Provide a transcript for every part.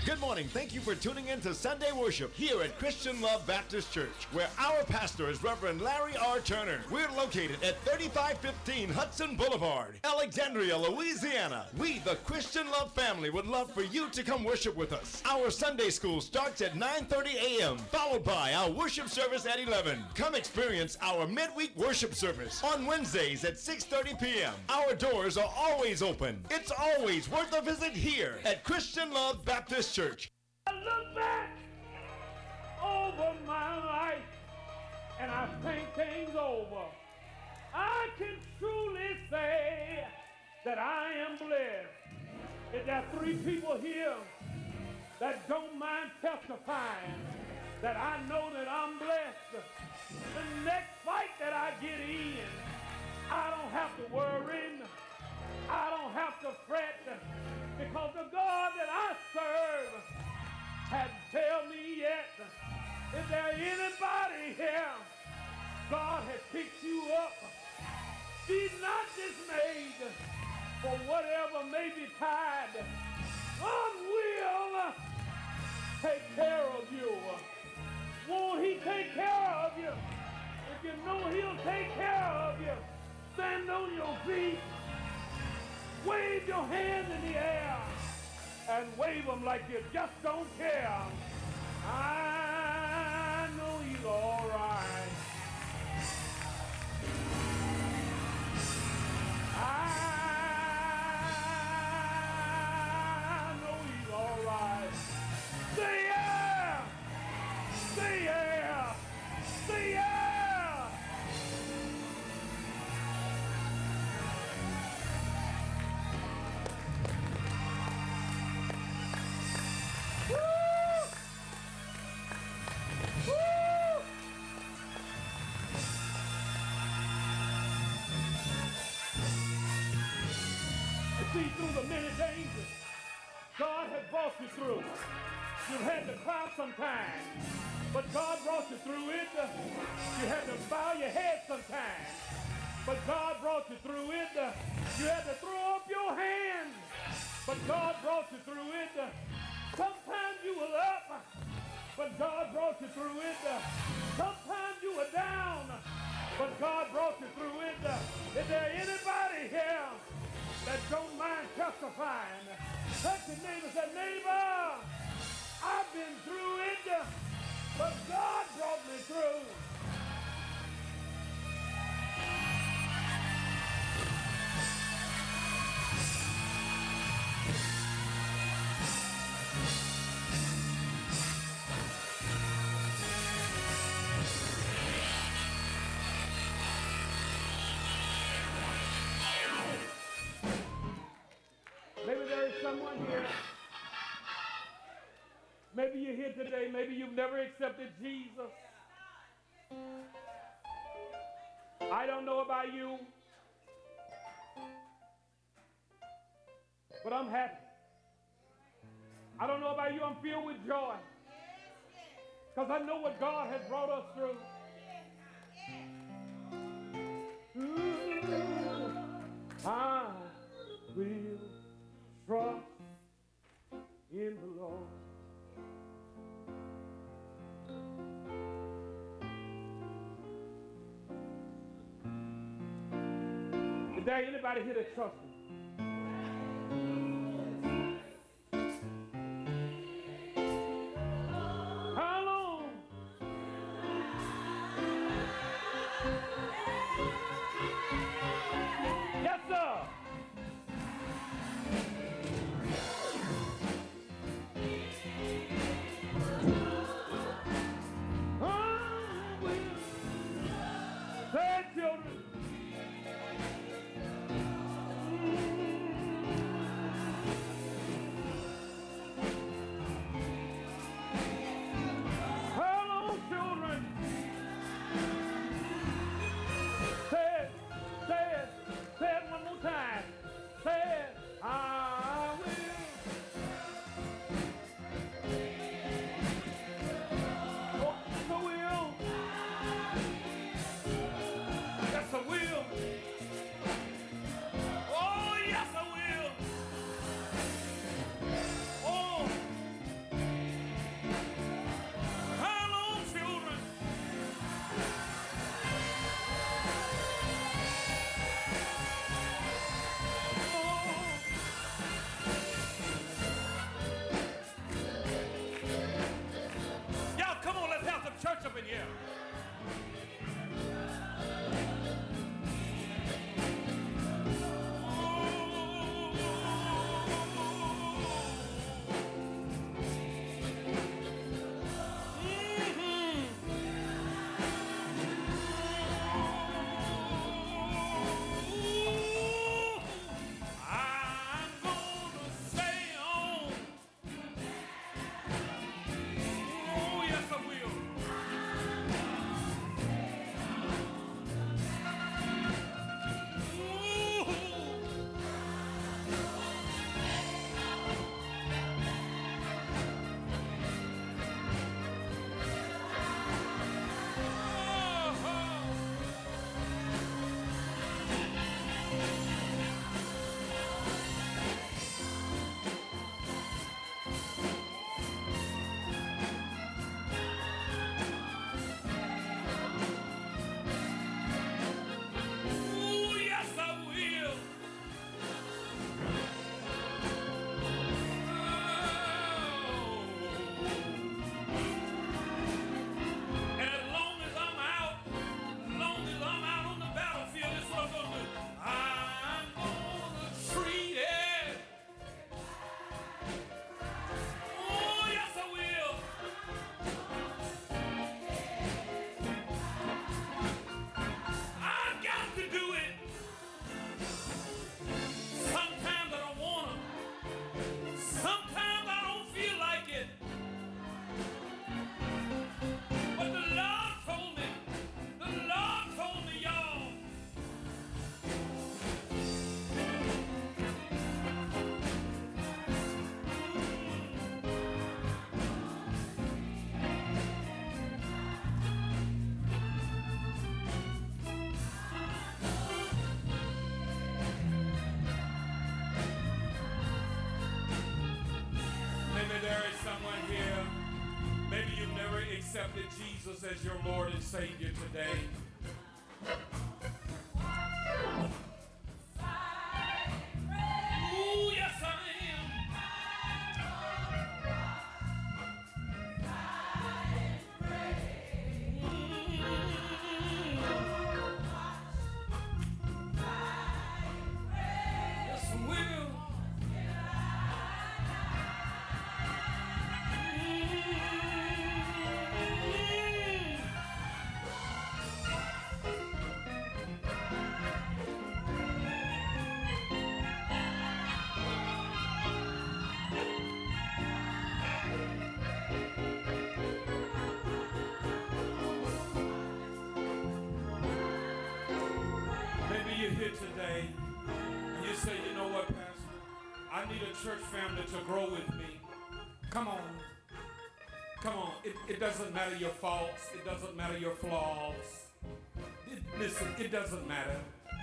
Good morning. Thank you for tuning in to Sunday Worship here at Christian Love Baptist Church, where our pastor is Reverend Larry R. Turner. We're located at 3515 Hudson Boulevard, Alexandria, Louisiana. We, the Christian Love family, would love for you to come worship with us. Our Sunday school starts at 9:30 a.m., followed by our worship service at 11. Come experience our midweek worship service on Wednesdays at 6:30 p.m. Our doors are always open. It's always worth a visit here at Christian Love Baptist Church. I look back over my life and I think things over. I can truly say that I am blessed. If there are 3 people here that don't mind testifying that I know that I'm blessed, the next fight that I get in, I don't have to worry, I don't have to fret, because the God that I serve hadn't failed me yet. Is there anybody here? God has picked you up. Be not dismayed for whatever may be tide. God will take care of you. Won't he take care of you? If you know he'll take care of you, stand on your feet. Wave your hands in the air and wave them like you just don't care. I know he's all right. I know he's all right. Say yeah! Say yeah! Say yeah! See, through the many dangers God has brought you through. You've had to cry sometimes, but God brought you through it. You had to bow your head sometimes, but God brought you through it. You had to throw up your hands, but God brought you through it. Sometimes you were up, but God brought you through it. Sometimes you were down, but God brought you through it. Is there anybody here that don't mind testifying? Touch your neighbor and say, neighbor, I've been through it, but God brought me through. Maybe there is someone here. Maybe you're here today. Maybe you've never accepted Jesus. I don't know about you, but I'm happy. I don't know about you. I'm filled with joy because I know what God has brought us through. I will trust in the Lord. Is there anybody here that trusts him? How long? Yes, sir. Say, children. someone here, maybe you've never accepted Jesus as your Lord and Savior today. Ooh, yes, I am. Yes, I will. Maybe you're here today and you say, you know what, Pastor? I need a church family to grow with me. Come on. Come on. It doesn't matter your faults. It doesn't matter your flaws. Listen, it doesn't matter.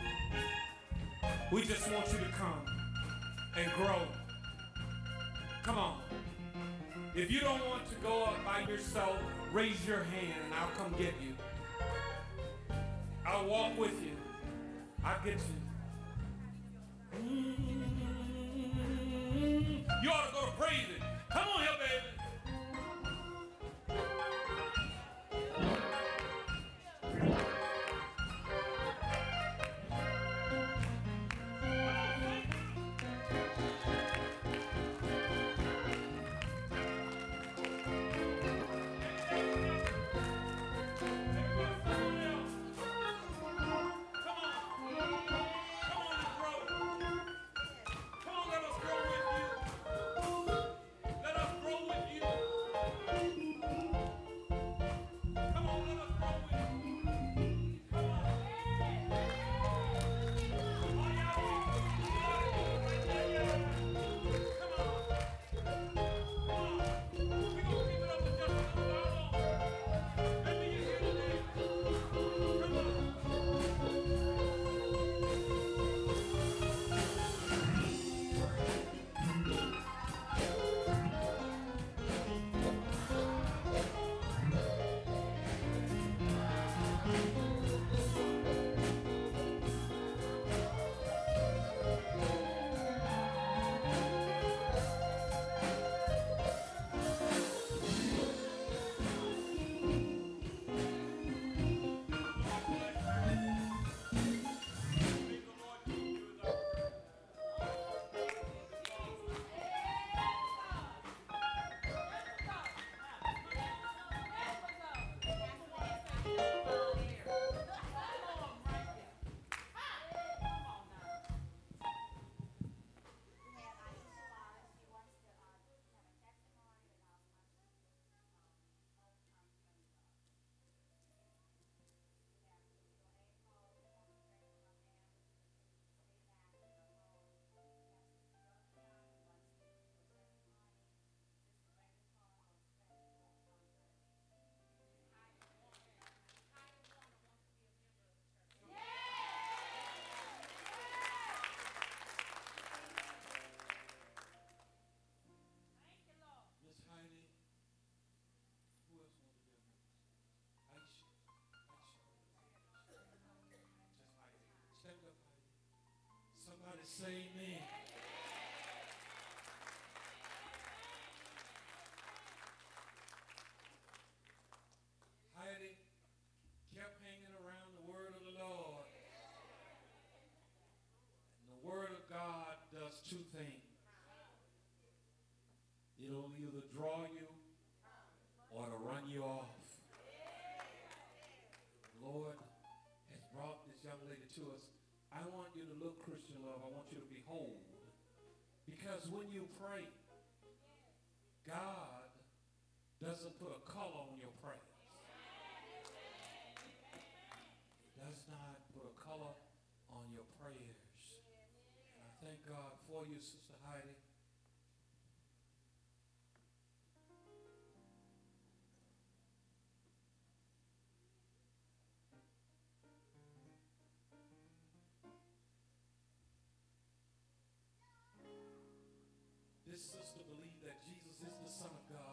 We just want you to come and grow. Come on. If you don't want to go up by yourself, raise your hand and I'll come get you. I'll walk with you. I'll get you. You ought to go to praising. Come on here, baby. Somebody say amen. Heidi kept hanging around the word of the Lord. And the word of God does two things. It'll either draw you or to run you off. The Lord has brought this young lady to us. I want you to look, Christian Love. I want you to behold. Because when you pray, God doesn't put a color on your prayers. He does not put a color on your prayers. And I thank God for you, Sister Heidi. This sister believed that Jesus is the Son of God.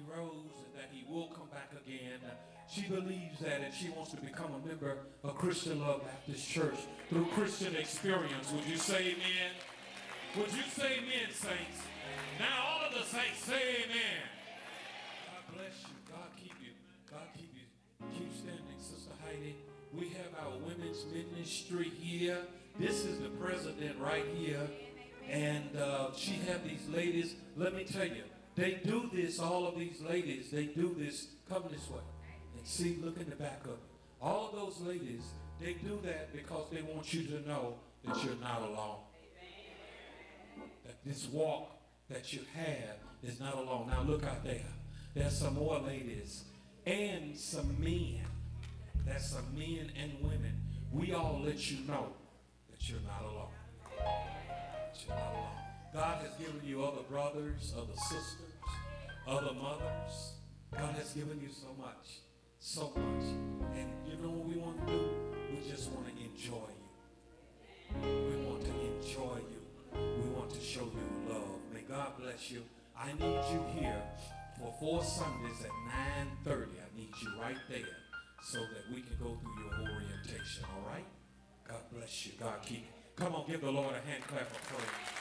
rose and that he will come back again. She believes that, and she wants to become a member of Christian Love Baptist Church through Christian experience. Would you say amen? Would you say amen, saints? Now all of the saints say amen. God bless you. God keep you. God keep you. Keep standing, Sister Heidi. We have our women's ministry here. This is the president right here. And she had these ladies. Let me tell you, they do this, all of these ladies, they do this. Come this way. And see, look in the back of it. All of those ladies, they do that because they want you to know that you're not alone. That this walk that you have is not alone. Now look out there. There's some more ladies and some men. There's some men and women. We all let you know that you're not alone. That you're not alone. God has given you other brothers, other sisters, other mothers. God has given you so much. So much. And you know what we want to do? We just want to enjoy you. We want to enjoy you. We want to show you love. May God bless you. I need you here for 4 Sundays at 9:30. I need you right there so that we can go through your orientation, all right? God bless you. God keep you. Come on, give the Lord a hand clap of praise.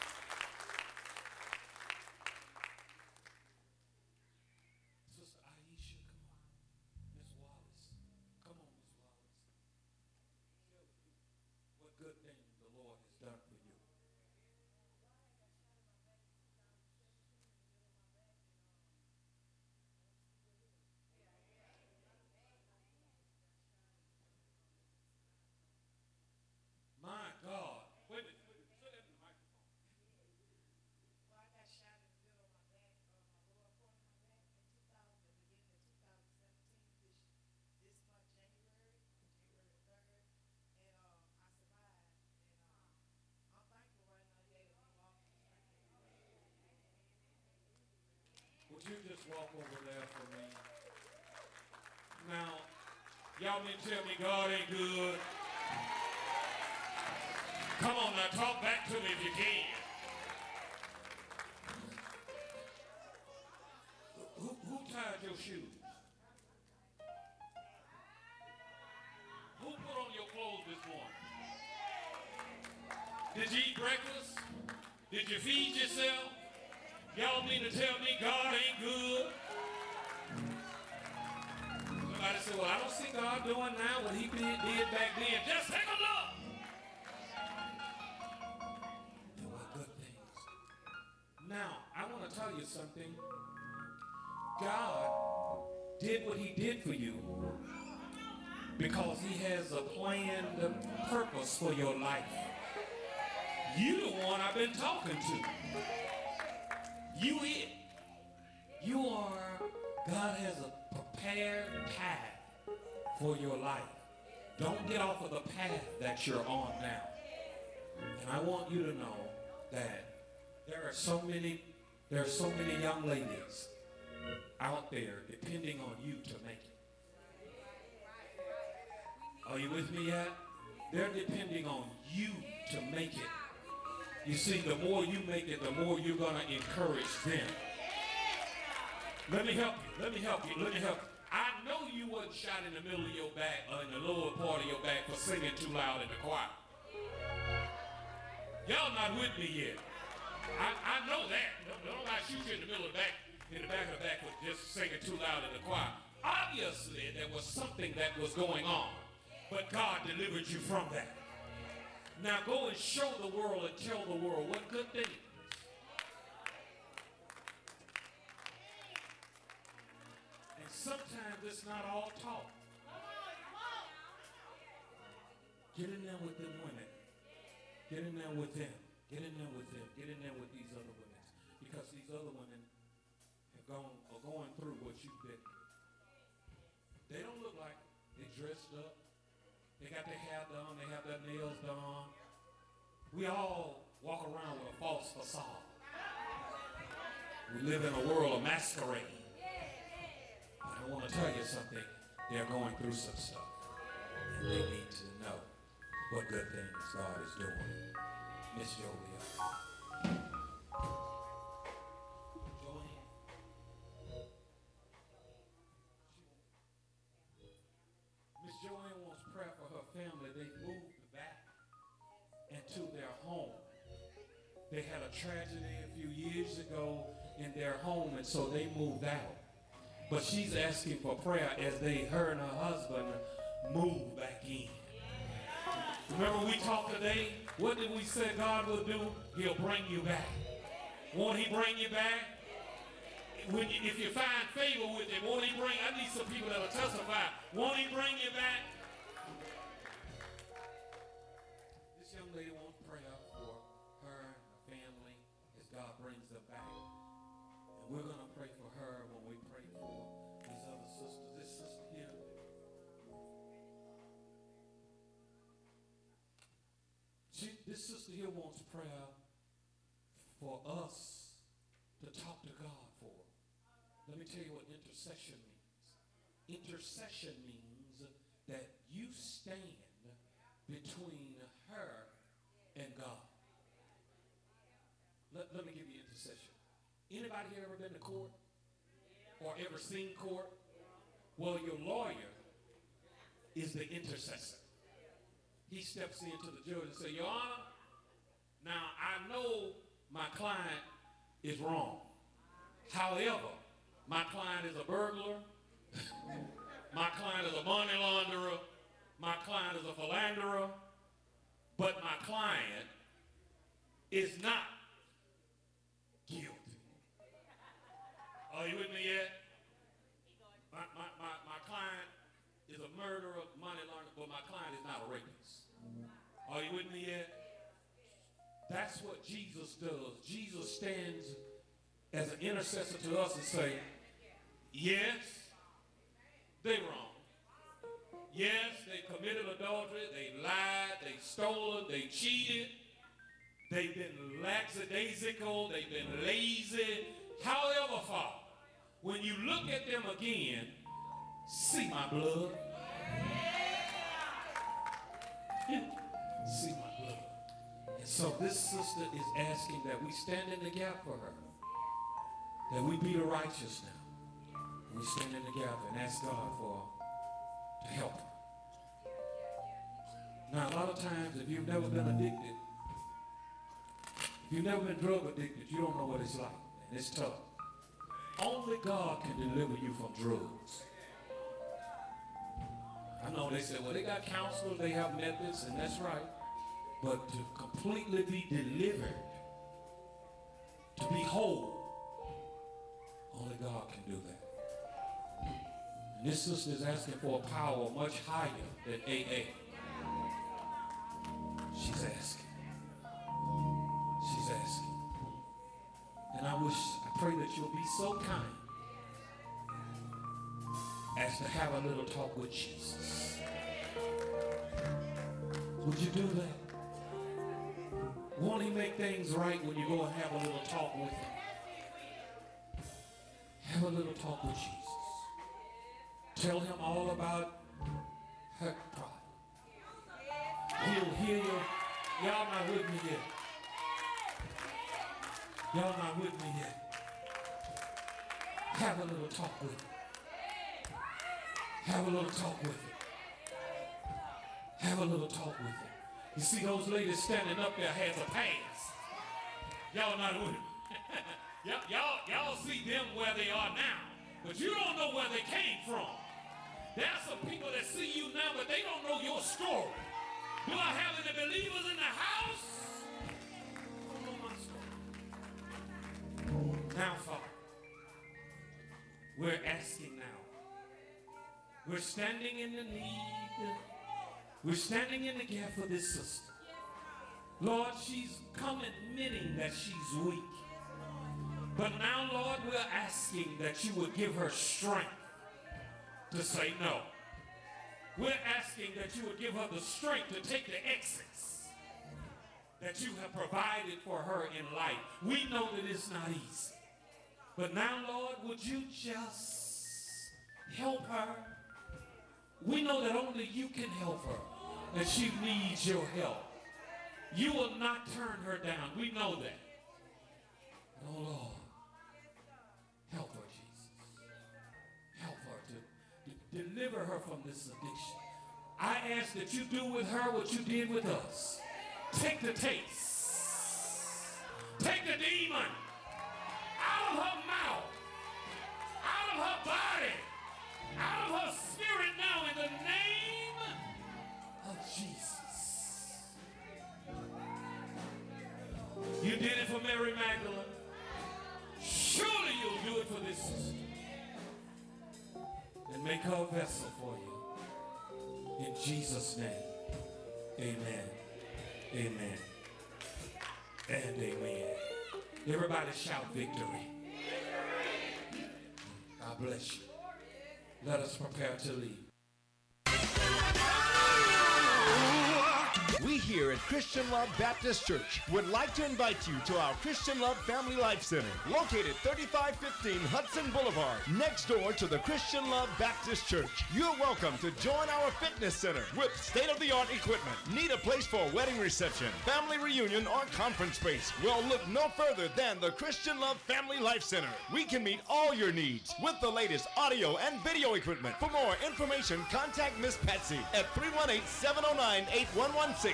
You just walk over there for me. Now, y'all may tell me God ain't good. Come on now, talk back to me if you can. Who tied your shoes? Who put on your clothes this morning? Did you eat breakfast? Did you feed yourself? Y'all mean to tell me God ain't good? Somebody said, well, I don't see God doing now what he did back then. Just take a look. There were good things. Now, I want to tell you something. God did what he did for you because he has a planned purpose for your life. You the one I've been talking to. You it. You are, God has a prepared path for your life. Don't get off of the path that you're on now. And I want you to know that there are so many young ladies out there depending on you to make it. Are you with me yet? They're depending on you to make it. You see, the more you make it, the more you're going to encourage them. Let me help you. Let me help you. Let me help you. I know you wasn't shot in the middle of your back or in the lower part of your back for singing too loud in the choir. Y'all not with me yet. I know that. Nobody shoot you in the middle of the back, in the back of the back for just singing too loud in the choir. Obviously, there was something that was going on, but God delivered you from that. Now go and show the world and tell the world what good things. And sometimes it's not all talk. Get in there with them women. Get in there with them. Get in there with them. Get in there with these other women. Because these other women are going through what you've been. They don't look like they're dressed up. They got their hair done. They have their nails done. We all walk around with a false facade. We live in a world of masquerade. But I want to tell you something. They're going through some stuff. And they need to know what good things God is doing. Miss Julia. Joanne. They had a tragedy a few years ago in their home, and so they moved out. But she's asking for prayer as her and her husband move back in. Remember we talked today? What did we say God will do? He'll bring you back. Won't he bring you back? If you find favor with him, won't he bring? I need some people that will testify. Won't he bring you back? This young lady wants prayer for her and her family as God brings them back. And we're going to pray for her when we pray for these other sisters. This sister here. This sister here wants prayer for us to talk to God for. Let me tell you what intercession means. Intercession means that you stand between her and God. Let me give you intercession. Anybody here ever been to court? Or ever seen court? Well, your lawyer is the intercessor. He steps into the judge and says, Your Honor, now I know my client is wrong. However, my client is a burglar. My client is a money launderer. My client is a philanderer. But my client is not guilty. Are you with me yet? My client is a murderer, money launderer, but my client is not a rapist. Are you with me yet? That's what Jesus does. Jesus stands as an intercessor to us and say, yes, they wrong. Yes, they committed adultery, they lied, they stolen, they cheated, they've been lackadaisical, they've been lazy. However, Father, when you look at them again, see my blood. See my blood. And so this sister is asking that we stand in the gap for her. That we be the righteous now. We stand in the gap and ask God to help her. Now, a lot of times, if you've never been addicted, if you've never been drug addicted, you don't know what it's like. And it's tough. Only God can deliver you from drugs. I know they say, well, they got counselors, they have methods, and that's right. But to completely be delivered, to be whole, only God can do that. And this sister is asking for a power much higher than AA. She's asking. She's asking. And I pray that you'll be so kind as to have a little talk with Jesus. Would you do that? Won't he make things right when you go and have a little talk with him? Have a little talk with Jesus. Tell him all about her problem. He'll hear you. Y'all not with me yet. Y'all not with me yet. Have a little talk with him. Have a little talk with him. Have a little talk with him. You see those ladies standing up there has a past. Y'all not with me. Y'all see them where they are now, but you don't know where they came from. There are some people that see you now, but they don't know your story. Do I have any believers in the house? I don't know my story. Now, Father, we're asking now. We're standing in the need. We're standing in the gap for this sister. Lord, she's come admitting that she's weak. But now, Lord, we're asking that you would give her strength to say no. We're asking that you would give her the strength to take the exits that you have provided for her in life. We know that it's not easy. But now, Lord, would you just help her? We know that only you can help her, and she needs your help. You will not turn her down. We know that. Oh, Lord, help her, Jesus. Help her to deliver her from this addiction. I ask that you do with her what you did with us. Take the taste demon out of her mouth, out of her body, out of her spirit now in the name of Jesus. You did it for Mary Magdalene. Surely you'll do it for this sister. And make her a vessel for you. In Jesus' name, amen, amen, and amen. Everybody shout victory. God bless you. Let us prepare to leave. We here at Christian Love Baptist Church would like to invite you to our Christian Love Family Life Center, located 3515 Hudson Boulevard, next door to the Christian Love Baptist Church. You're welcome to join our fitness center with state-of-the-art equipment. Need a place for a wedding reception, family reunion, or conference space? Well, look no further than the Christian Love Family Life Center. We can meet all your needs with the latest audio and video equipment. For more information, contact Miss Patsy at 318-709-8116.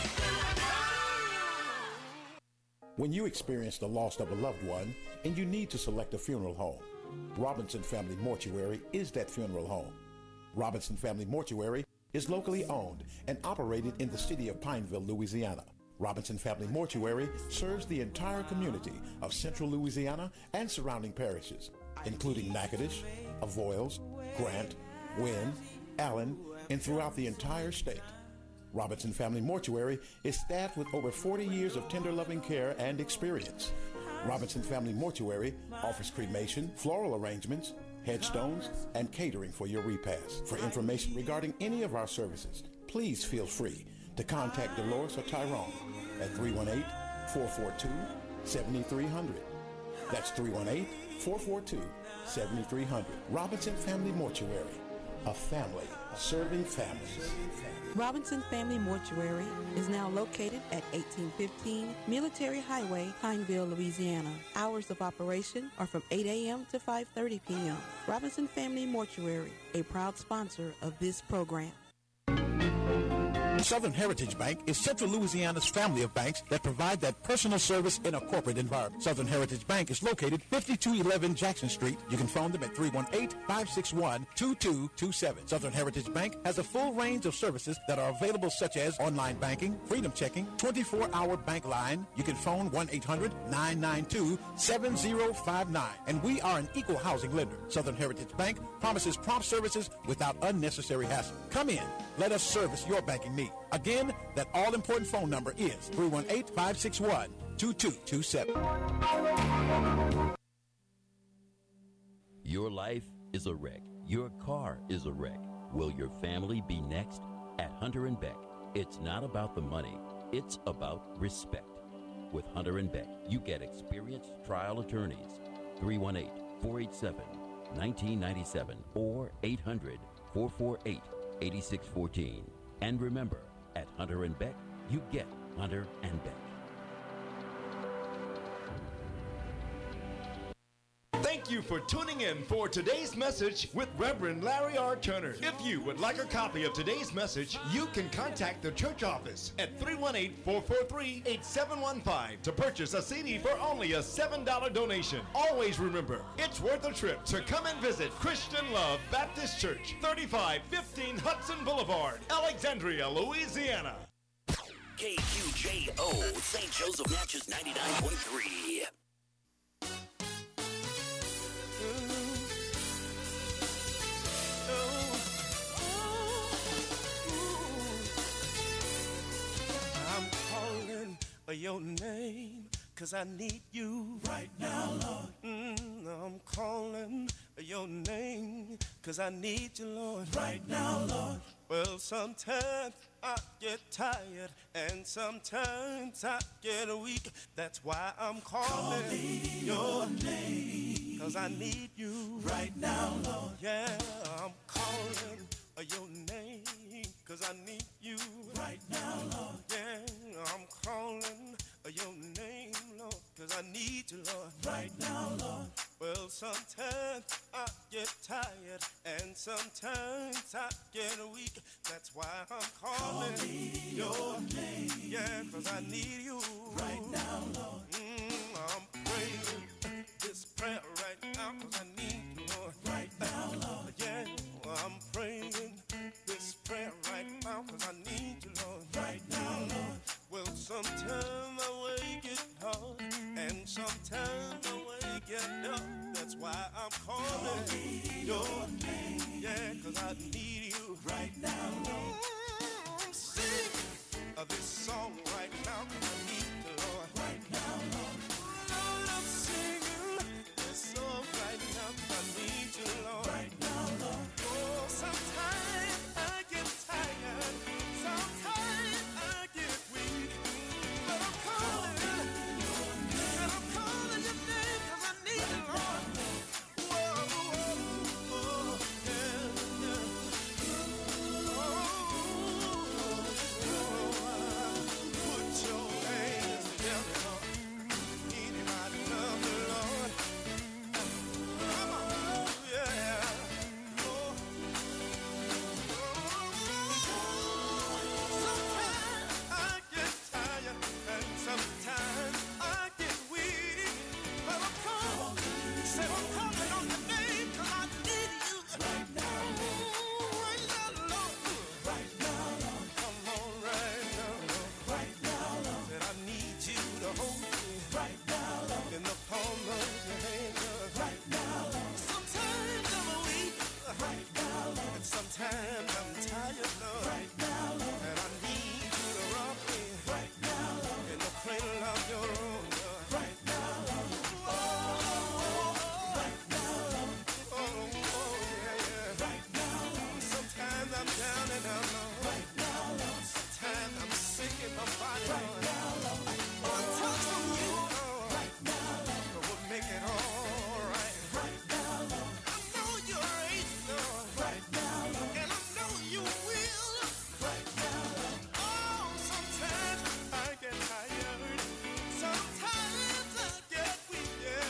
When you experience the loss of a loved one and you need to select a funeral home, Robinson Family Mortuary is that funeral home. Robinson Family Mortuary is locally owned and operated in the city of Pineville, Louisiana. Robinson Family Mortuary serves the entire community of central Louisiana and surrounding parishes, including Natchitoches, Avoyelles, Grant, Wynne, Allen, and throughout the entire state. Robinson Family Mortuary is staffed with over 40 years of tender loving care and experience. Robinson Family Mortuary offers cremation, floral arrangements, headstones, and catering for your repast. For information regarding any of our services, please feel free to contact Dolores or Tyrone at 318-442-7300. That's 318-442-7300. Robinson Family Mortuary, a family serving families. Robinson Family Mortuary is now located at 1815 Military Highway, Pineville, Louisiana. Hours of operation are from 8 a.m. to 5:30 p.m. Robinson Family Mortuary, a proud sponsor of this program. Southern Heritage Bank is Central Louisiana's family of banks that provide that personal service in a corporate environment. Southern Heritage Bank is located 5211 Jackson Street. You can phone them at 318-561-2227. Southern Heritage Bank has a full range of services that are available, such as online banking, freedom checking, 24-hour bank line. You can phone 1-800-992-7059. And we are an equal housing lender. Southern Heritage Bank promises prompt services without unnecessary hassle. Come in. Let us service your banking needs. Again, that all-important phone number is 318-561-2227. Your life is a wreck. Your car is a wreck. Will your family be next? At Hunter & Beck, it's not about the money. It's about respect. With Hunter & Beck, you get experienced trial attorneys. 318-487-1997 or 800-448-8614. And remember, at Hunter & Beck, you get Hunter & Beck. Thank you for tuning in for today's message with Reverend Larry R. Turner. If you would like a copy of today's message, you can contact the church office at 318-443-8715 to purchase a CD for only a $7 donation. Always remember, it's worth a trip to come and visit Christian Love Baptist Church, 3515 Hudson Boulevard, Alexandria, Louisiana. KQJO, St. Joseph Natchez 99.3. Your name, 'cause I need you right now, Lord. I'm calling your name, 'cause I need you, Lord, right now, Lord. Well, sometimes I get tired, and sometimes I get weak. That's why I'm calling your name, 'cause I need you right now, Lord. Yeah, I'm calling your name, 'cause I need you right now, Lord. Yeah, I'm calling your name, Lord, 'cause I need you, Lord, right now, Lord. Well, sometimes I get tired, and sometimes I get weak. That's why I'm calling your name. Yeah, 'cause I need you right now, Lord. I'm praying this prayer right now 'cause I need you, Lord. Right now, Lord. Yeah, I'm praying this prayer right now 'cause I need you, Lord. Right now, Lord. Well, sometimes my way get hard and sometimes my way get up. That's why I'm calling your name. Yeah, 'cause I need you right now, Lord. Sing this song right now 'cause I need you, Lord. Right now, Lord. Lord, I'm singing this song right now 'cause I need you, Lord. Right now, Lord. Oh, sometimes I get tired, sometimes I get weak, but I'm calling your name 'cause I need you, Lord. Whoa, whoa, whoa, yeah, yeah. Put your hands together, Lord. Anybody love the Lord? Come on, yeah. Oh. Sometimes I get tired and sometimes I get weak, but I'm calling on your name 'cause I need you right now, Lord. Right now, Lord. Come on, right now, Lord. Right now, Lord. Said I need you to hold me right now, Lord. In the palm of your